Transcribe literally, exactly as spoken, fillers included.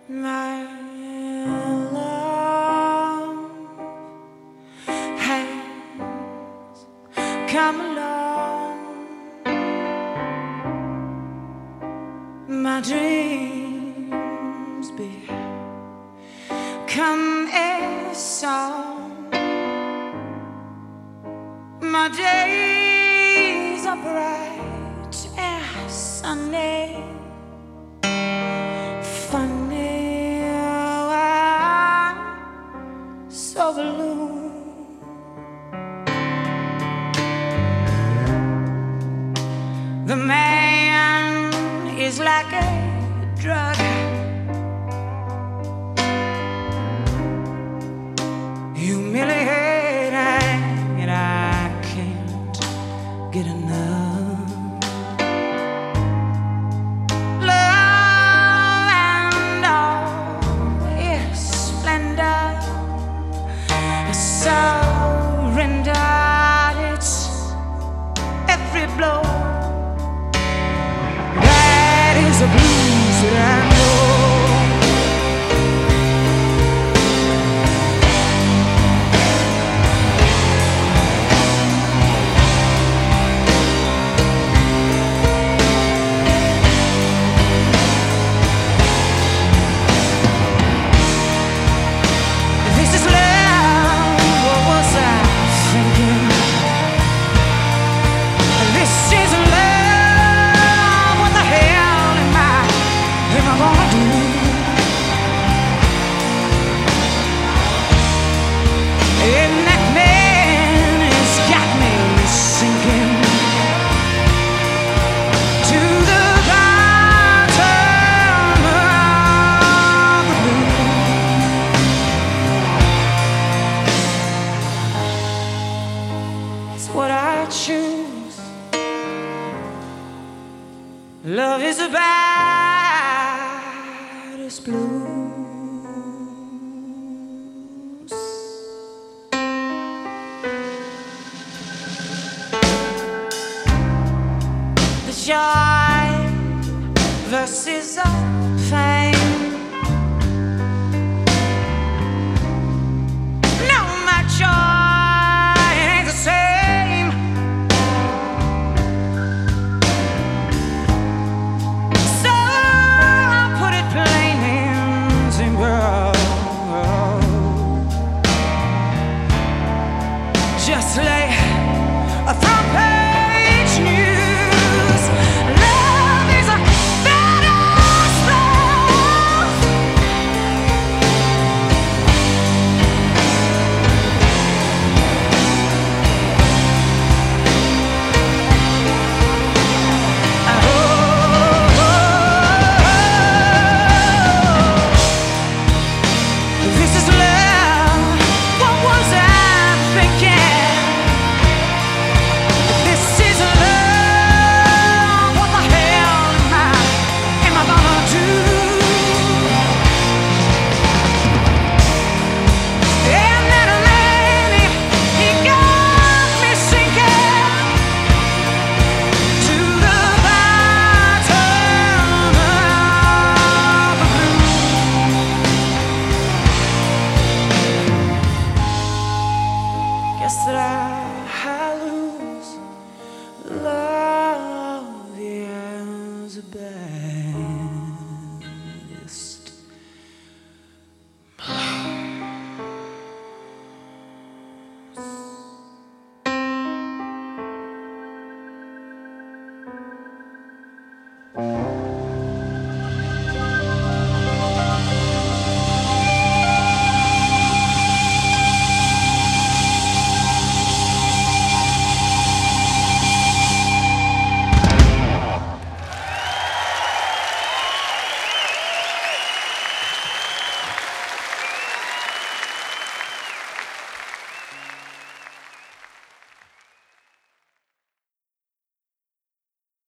My love has come along. My dreams become a song. My days are bright and sunny. Funny how I'm so blue. The man is like a drug. Humiliating, and I can't get enough. Surrendered its every blow. That is the blues that I know. This is love. What I choose. Love is about as blue.